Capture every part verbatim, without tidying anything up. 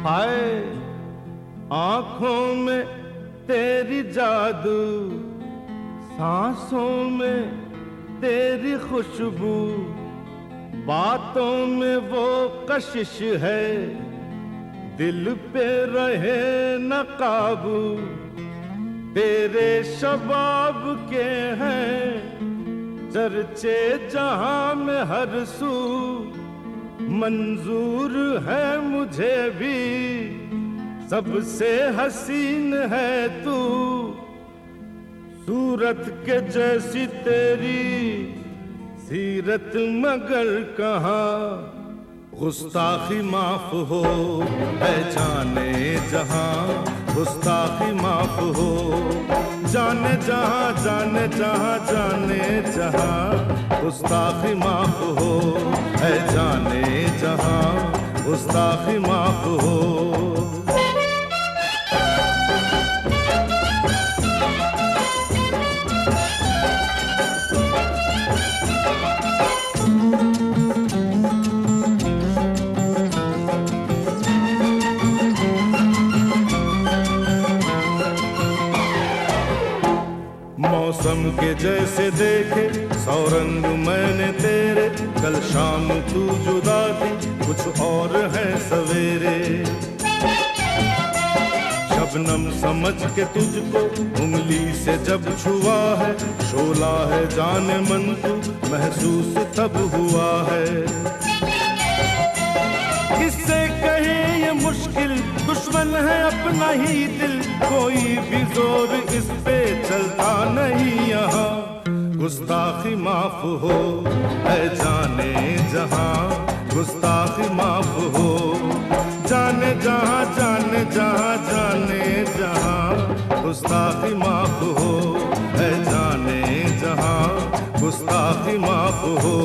हाय आंखों में तेरी जादू, सांसों में तेरी खुशबू, बातों में वो कशिश है, दिल पे रहे न काबू। तेरे शबाब के हैं चर्चे जहां में हर सू, मंजूर है मुझे भी सबसे हसीन है तू। सूरत के जैसी तेरी सीरत मगर कहाँ, गुस्ताखी माफ हो है जाने जहां, गुस्ताखी माफ हो जाने जहां, जाने जहां, जाने जहां, गुस्ताखी माफ हो है जाने जहां, गुस्ताखी माफ हो। मौसम के जैसे देखे सौ रंग मैंने तेरे, कल शाम तू जुदा थी कुछ और है सवेरे। शबनम समझ के तुझको उंगली से जब छुआ है, शोला है जाने मन तू महसूस तब हुआ है। किससे कहे ये मुश्किल दुश्मन है अपना ही दिल, कोई भी जोर इस पे चलता नहीं यहाँ। गुस्ताखी माफ हो है जाने जहां, गुस्ताखी माफ हो जाने जहां, जाने जहां, जाने जहां, गुस्ताखी माफ हो है जाने जहां, गुस्ताखी माफ हो।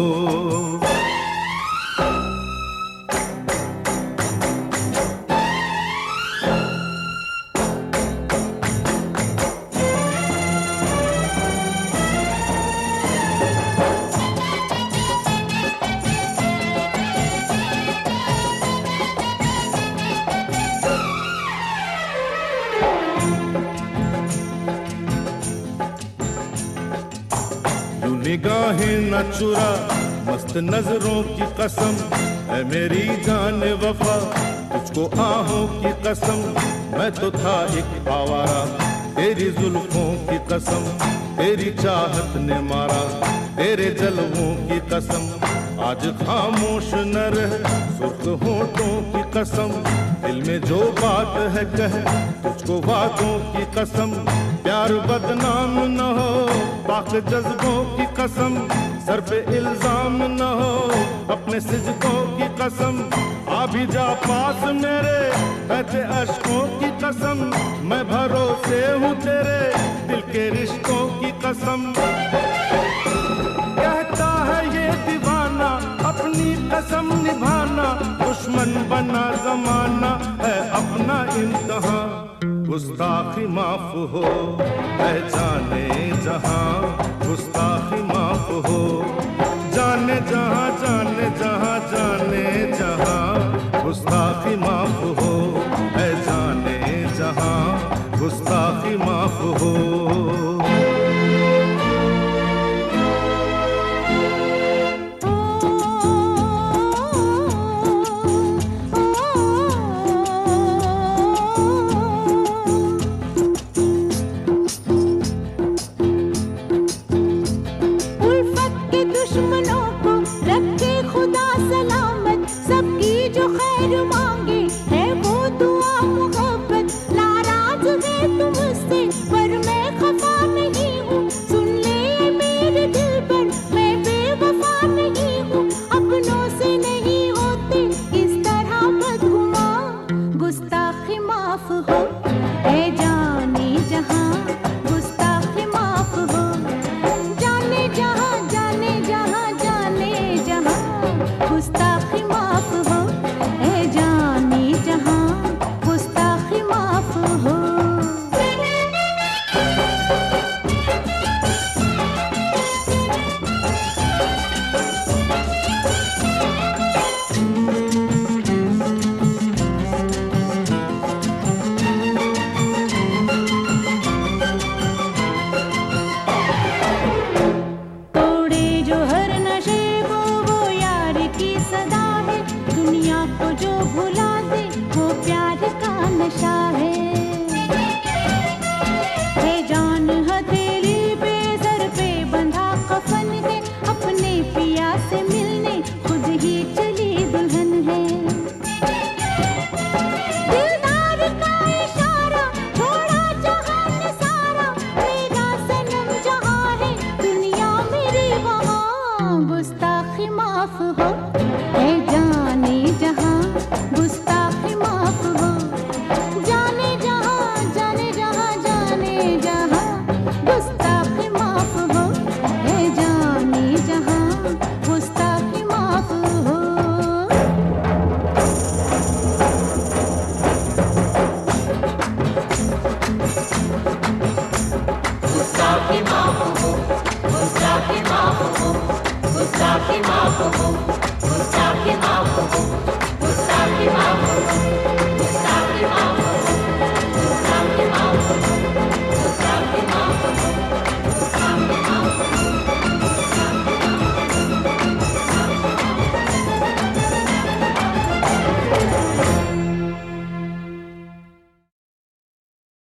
निगाहें न चुरा मस्त नजरों की कसम, है मेरी जान वफा तुझको आहों की कसम। मैं तो था एक आवारा तेरी जुल्फों की कसम, तेरी चाहत ने मारा तेरे जलवों की कसम। आज खामोश न रह सुर्ख होठों की कसम, दिल में जो बात है कह तुझको वादों की कसम। प्यार बदनाम न हो पाक जज्बों की कसम, सर पे इल्जाम न हो अपने सिजकों की कसम। आ भी जा पास मेरे बहते अश्कों की कसम, मैं भरोसे हूँ तेरे दिल के रिश्तों की कसम। कहता है ये दीवाना अपनी कसम निभाना, दुश्मन बना जमाना है अपना इम्तिहां। गुस्ताखी माफ हो है जाने जहां, गुस्ताखी माफ हो जाने जहां, जाने जहां, जाने जहां, गुस्ताखी माफ हो है जाने जहां, गुस्ताखी माफ हो। गुस्ताखी माफ हो